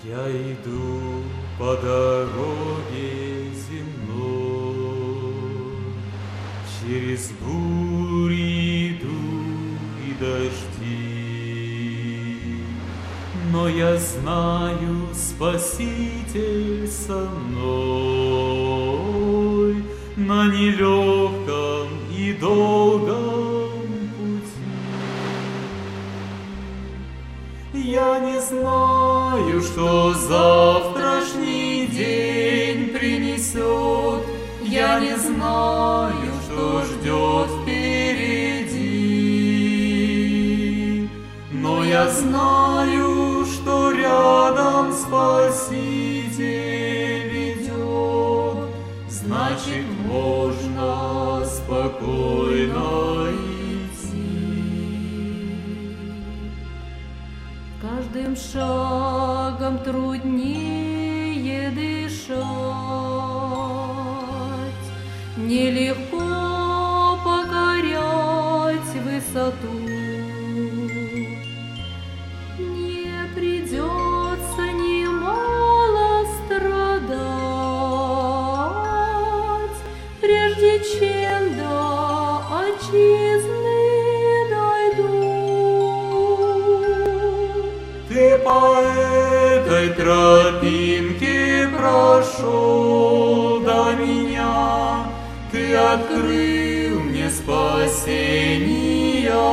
Я иду по дороге земной, через бури иду и дожди, но я знаю, Спаситель со мной на нелегком и долгом пути. Я не знаю, что завтрашний день принесет, я не знаю, что ждет впереди, но я знаю, что рядом Спаситель идет, значит, можно спокойно идти. Каждым шагом труднее дышать, нелегко покорять высоту. Не придется немало страдать, прежде чем до отчизны дойду. Ты по этой тропинке прошел до меня, ты открыл мне спасения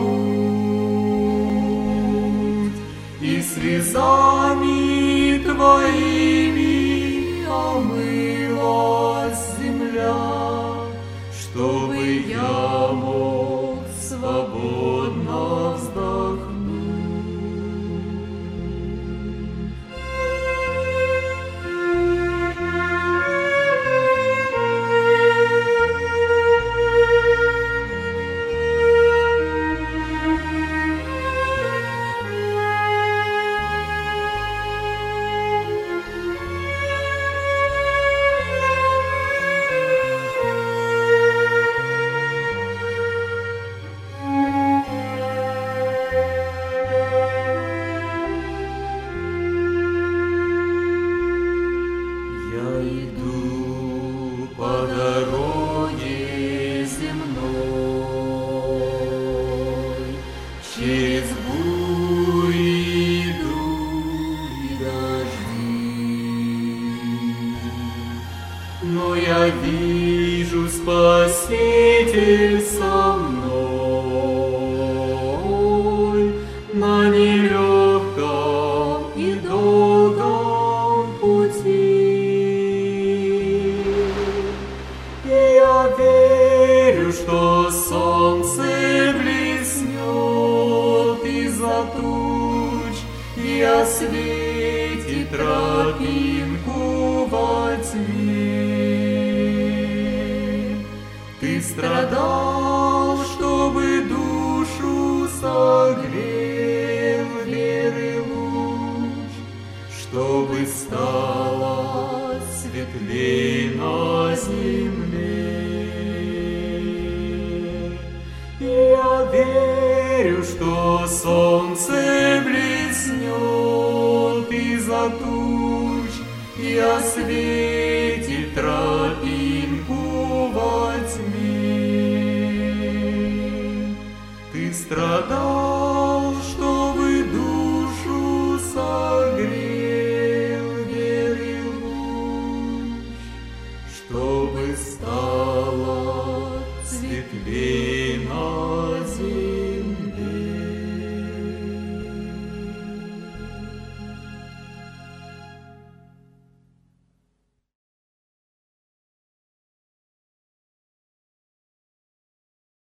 путь, и слезами твоими омылась земля, чтобы я мог свободно вздохнуть. Иду по дороге земной, через бури иду и дожди, но я вижу, Спаситель со мной на нелегком и долгом пути. Я верю, что солнце блеснет из-за туч и осветит тропинку во тьме. Ты страдал, чтобы душу согрел веры луч, чтобы стало светлей на земле. Я верю, что солнце блеснет из-за туч и осветит тропинку во тьме. Ты страдал, чтобы душу согрел веры луч, чтобы стало светлей на земле.